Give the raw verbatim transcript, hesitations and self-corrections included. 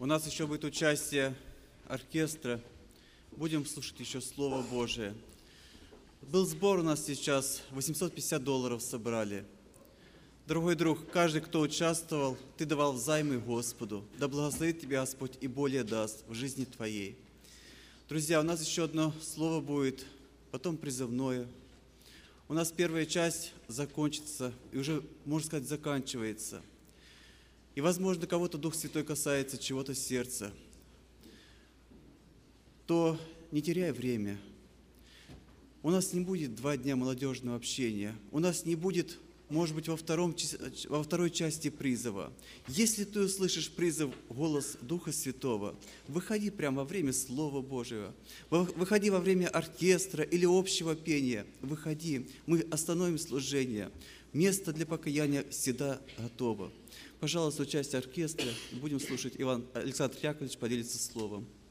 У нас еще будет участие оркестра. Будем слушать еще Слово Божие. Был сбор у нас сейчас, восемьсот пятьдесят долларов собрали. Дорогой друг, каждый, кто участвовал, ты давал взаймы Господу. Да благословит тебя Господь и более даст в жизни твоей. Друзья, у нас еще одно слово будет, потом призывное. У нас первая часть закончится, и уже, можно сказать, заканчивается. И, возможно, кого-то Дух Святой касается чего-то сердца. То не теряй время. У нас не будет два дня молодежного общения. У нас не будет, может быть, во, втором, во второй части призыва. Если ты услышишь призыв, голос Духа Святого, выходи прямо во время Слова Божьего. Выходи во время оркестра или общего пения. Выходи. Мы остановим служение. Место для покаяния всегда готово. Пожалуйста, участие оркестра. Будем слушать. Иван Александр Яковлевич поделится словом.